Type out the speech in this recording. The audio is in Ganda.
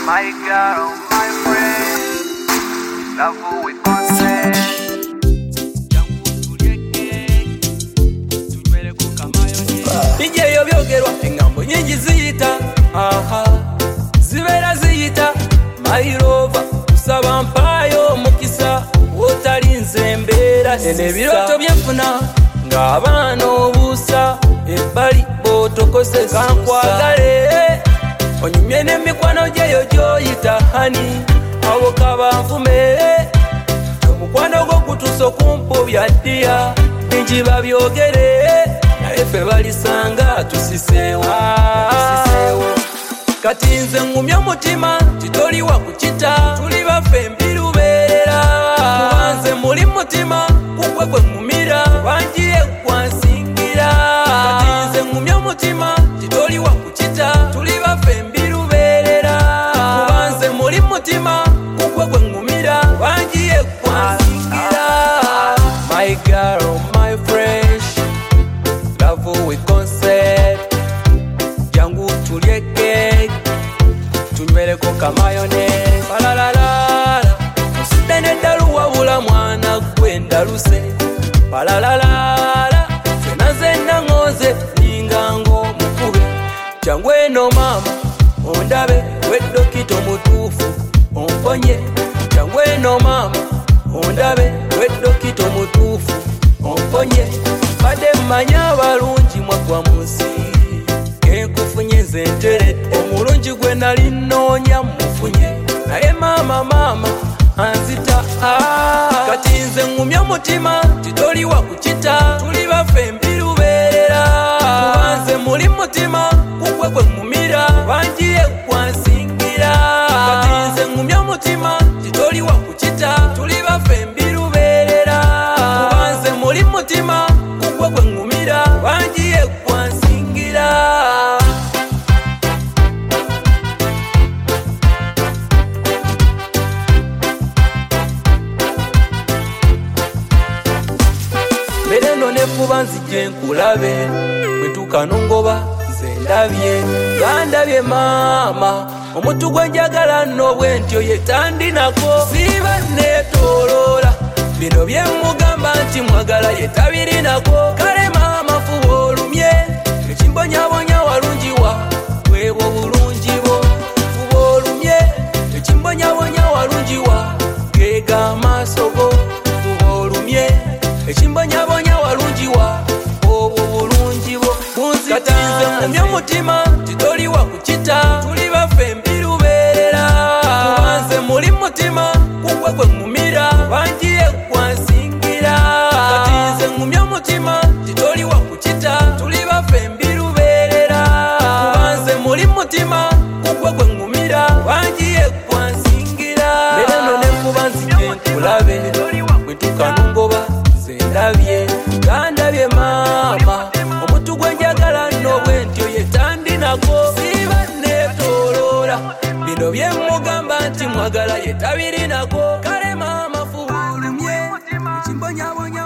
My girl, my friend, love who we consent. Ije yobyogerwa engambo nyingi ziyita zibera ziyita my love kusaba mpayo mukisa wotalinze mbeera ebiroto byenfuna ng'abaana obuusa ebbali bw'otokosesa nkwagale onyumye n'emikwano gyeyo gy'oyita hani awo kabanfume omukwano gwo gutuusa okumpobya ddiya bingi babyogere naye ffe balisanga tusiseewo kati nze ngumye omutima titoliwa kukita tuli baffe mbirubeerera kuba nze muli mutima kugwe gwe ngumira wangiye gwansingira kati nze ngumye omutima titoliwa kukita tuli baffe mbirubeerera kuba nze muli mutima kugwe gwe ngumira wangiye gwansingira my girl my fresh love we concept jangu tulieke tunywereko kamayonnaise palalalala musidde dalu wabula mwana gwe ndaluse palalalala fenaze nangoze ningango mukube jangu eno mama ondabe weddokito mutuufu omponye jangu eno mama ondabe weddokito mutuufu omponye badde mmanya abalungi mwagwa munsi kenkufunye nze nteredde omulungi gwe nali nnoonya mufunye naye maama anzita kati nze ngumye omutima titoliwa kukita tuli baffe mbirubeerera kuba nze muli mutima kugwe gwe ngumira wangiye gwansingira kati nze ngumye omutima titoliwa kukita tuli baffe mbirubeerera kuba nze muli mutima kugwe gwe ngumira wangiye gwansingira Mereno nefuba nzije nkulabe bwetuuka nongoba nze ndabye gandabye maama omuntu gwe njagala nno bwe ntyo yetandinako siba neetooloola bino bye mugamba nti mwagala yetabirinako kale maama fuba olumye ekimbonyabonya walungiwa bwebwo bulungi bwo fuba olumye ekimbonyabonya walungiwa geega amaaso go fuba olumye ekimbonyabonya walungiwa obwo bulungi bwo bunzikatinze ngumye omutima titoliwa kukita tuli baffe mbirubeerera kuba nze muli mutima kugwe gwe ngumira wangiye gwansingira kati nze ngumye omutima titoliwa kukita tuli baffe mbirubeerera kuba nze muli mutima kugwe gwe ngumira wangiye gwansingira mereno nenfuba nzije nkulabe bwetuuka nongoba nze ndabye gandabye maama omuntu gwe njagala nno bwe ntyo yetandinako siba neetooloola bino bye mugamba nti mwagala yetabirinako kale maama fuba olumye ekimbonyabonya